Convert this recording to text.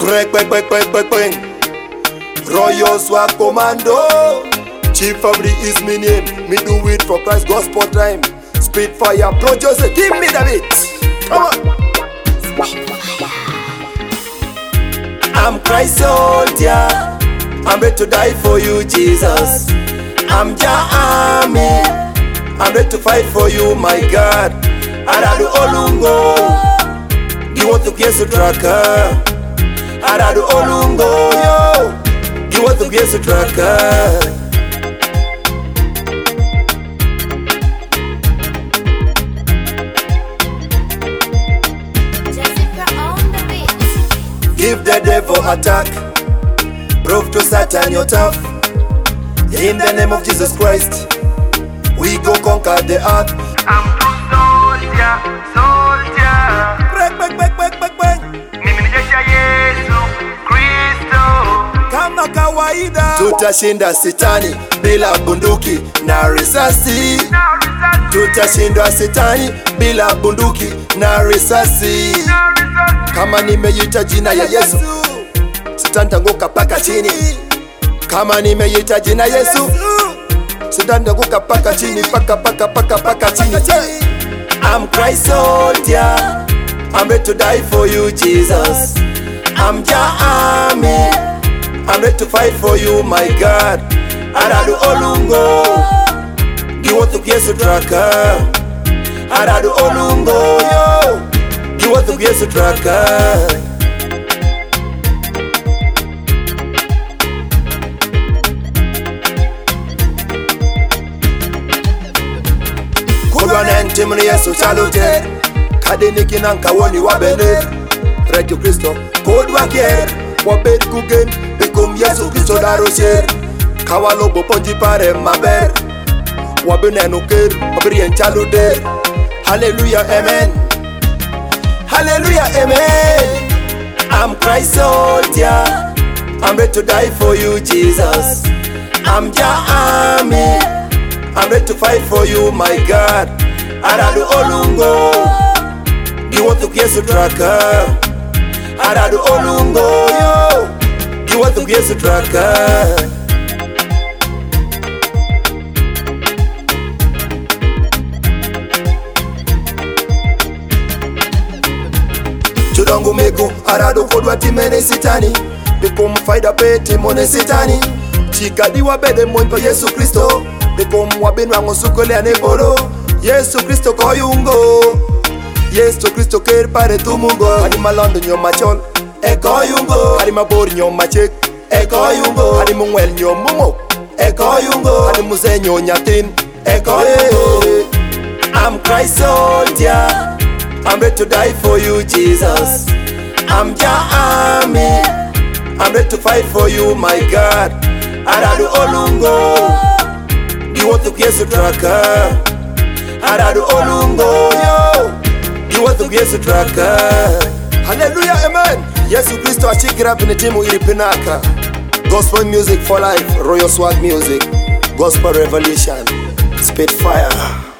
Break. Royal Swag Commando. Chief Fabri is my name. Me do it for Christ Gospel time. Spitfire producer, give me the beat. Come on. I'm Christ soldier. I'm ready to die for you, Jesus. I'm your army. I'm ready to fight for you, my God. Aradu Olungo. You want to get a tracker. Aradu Olungo, yo. You want to get a tracker. Give the devil attack. Prove to Satan you're tough. In the name of Jesus Christ, we go conquer the earth. I'm soldier. Break. Mimi ni jeshi ya Yesu Kristo. Kama kawaida tutashinda Shetani bila bunduki na risasi. Tutashinda Shetani bila bunduki na risasi. Kama nimeita jina ya Yesu, sitanguka paka chini. Kama nimeita jina Yesu, sitanguka paka chini, paka chini. I'm Christ soldier. I'm ready to die for you, Jesus. I'm your army. I'm ready to fight for you, my God. Aradu Olungo. You want to get a tracker. Aradu Olungo, yo. You want to get a tracker. Kodwa nenti muni Yesu chalute. Kadini kinanka woni wabene. Radio Kristo kodwa kier. Wabed kugen bekum Yesu Kristo darosher. Kawalo boponji pare maber. Wabene nuker wabirien chalute. Hallelujah, amen. Hallelujah, amen. I'm Christ soldier. I'm ready to die for you, Jesus. I'm your army. I'm ready to fight for you, my God. Aradu Olungo. You want to get a tracker. Aradu Olungo, yo. You want to get a tracker. Chudongu megu arado kodwa timene Sitani. Bekom faida pete mone Sitani. Chikadiwa bede mwenpa Yesu Kristo. Bekom wabenu wango sukole anebolo. Yesu Kristo koyungo. Yesu Kristo ker pare tumungo. Hadi malondo nyoma chol e koyungo. Hadi mabor nyoma chek e koyungo. Hadi mungwel nyomumo e koyungo. Hadi muze nyonyatin e koyungo. I'm Christ soldier. I'm ready to die for you, Jesus. I'm your army. I'm ready to fight for you, my God. Aradu Olungo. You want to get a tracker. Aradu Olungo, yo. You want to get a tracker. Hallelujah, amen. Yesu Kristo achikira pinetimu ilipinaka. Gospel music for life. Royal Swag music. Gospel revolution. Spitfire.